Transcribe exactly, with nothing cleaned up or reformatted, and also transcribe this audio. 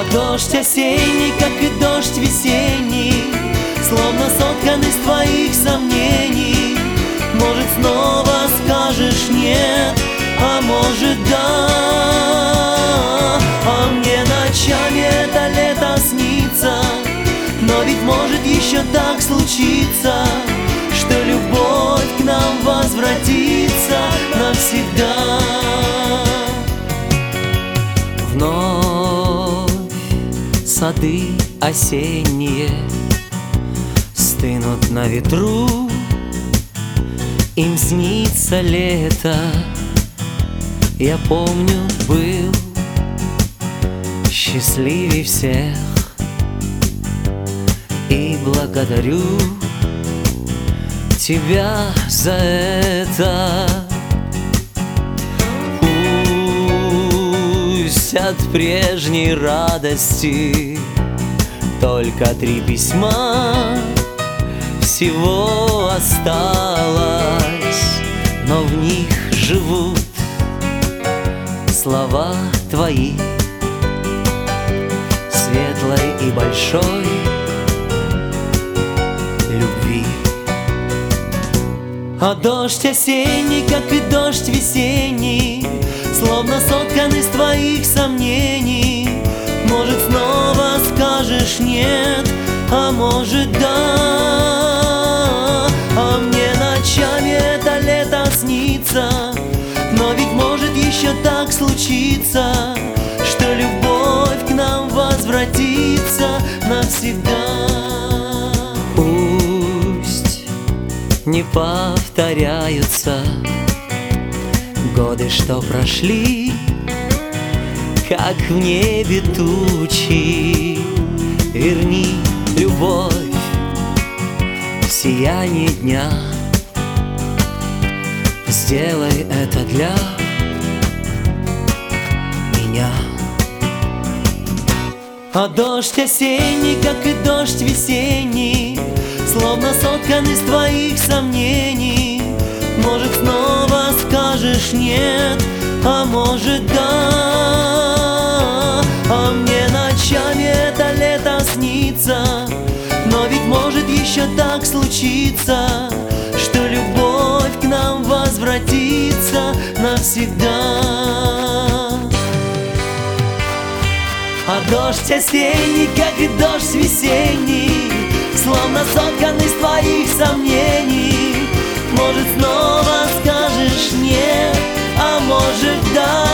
дождь осенний, как и дождь весенний, словно соткан из твоих сомнений. Может, снова скажешь нет, а может, да. А мне ночами это лето снится, но ведь может еще так случиться, что любовь к нам возвратится навсегда. Вновь сады осенние стынут на ветру, им снится лето. Я помню, был счастливей всех и благодарю тебя за это. Пусть от прежней радости только три письма всего осталось, но в них живут слова твои, светлой и большой любви. А дождь осенний, как и дождь весенний, словно соткан из твоих сомнений. Может, снова скажешь нет, а может, да. А мне ночами это лето снится, но ведь может еще так случиться, что любовь к нам возвратится навсегда. Пусть не повторяются годы, что прошли, как в небе тучи. Верни любовь в сияние дня, сделай это для меня. А дождь осенний, как и дождь весенний, словно соткан из твоих сомнений. Может, снова скажешь нет, а может, да. А мне ночами это лето снится, но ведь может еще так случиться, что любовь к нам возвратится навсегда. А дождь осенний, как и дождь весенний, словно соткан из твоих сомнений. Может, снова скажешь нет, а может, да.